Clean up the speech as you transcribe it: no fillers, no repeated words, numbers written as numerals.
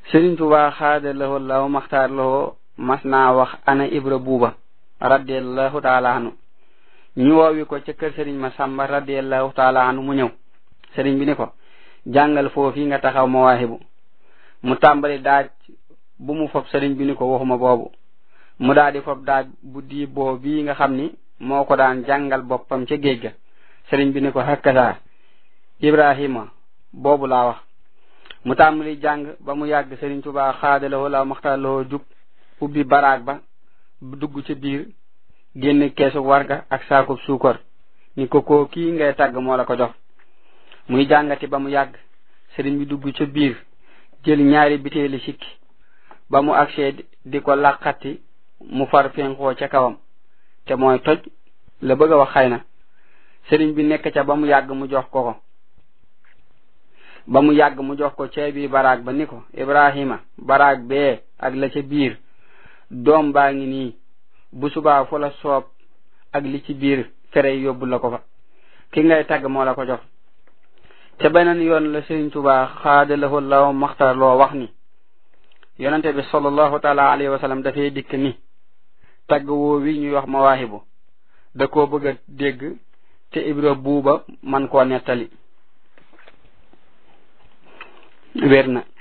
Sëriñ Tuubaa xaada lahu law maxtaar lahu mas naa wax ana Ibra Buuba radiyallahu taala anu ñu woowi ko ca kër sëriñ Masamba radiyallahu taala anu mu ñëw sëriñ bi ni ko jàngal foofi nga taxaw Mawaahibu mu tàmbali daaj bu mu fob sëriñ bi ni ko waxuma boobu mu daal di fob daaj bu di boo bii nga xam ni moo ko daan jàngal boppam ca géej ga sëriñ bi ni ko hakkasaa Ibrahima boobu laa wax mu tàmbali jàng ba mu yàgg Sëriñ Tuubaa xaadalawoo la maxtaloo jub ubbi baraag ba dugg ci biir génn keesu warga ak saakub suukar ni ko kii ngay tàgg moo la ko jox muy jàngati ba mu yàgg sëriñ bi dugg ca biir jël ñaari biteeli sikki ba mu agsee di ko làqati mu far fénqoo ca kawam te mooy toj la bëgg a wax xëy na sëriñ bi nekk ca ba mu yàgg mu jox ko ceebi baraag ba ni ko Ibrahima baraag bee ak la ca biir doom baa ngi nii bu subaa fu la soob ak li ci biir fere yóbbu la ko fa ki ngay tagg moo la ko jox te beneen yoon la Sëriñ Tuubaa xaadalahu law maxtar loo wax ni yonente bi sallallahu taala alayhi wa sallam dafay dikk ni tagg woo wi ñuy wax Mawaahibu da koo bëgg a dégg te Ibra Buuba man koo nettali wér na